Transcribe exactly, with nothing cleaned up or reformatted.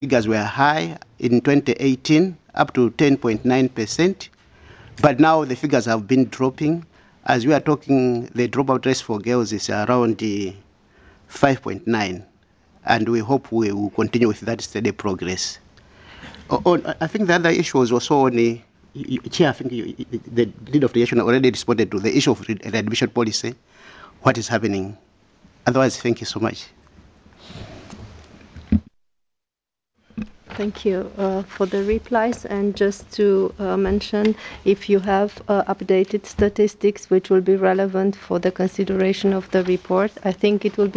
figures were high in twenty eighteen, up to ten point nine percent, but now the figures have been dropping. As we are talking, the dropout rate for girls is around uh, five point nine, and we hope we will continue with that steady progress. Oh, oh, I think the other issue was also on the, Chair, I think you, the lead of the nation already responded to the issue of readmission policy, what is happening. Otherwise, thank you so much. Thank you uh, for the replies. And just to uh, mention, if you have uh, updated statistics which will be relevant for the consideration of the report, I think it will be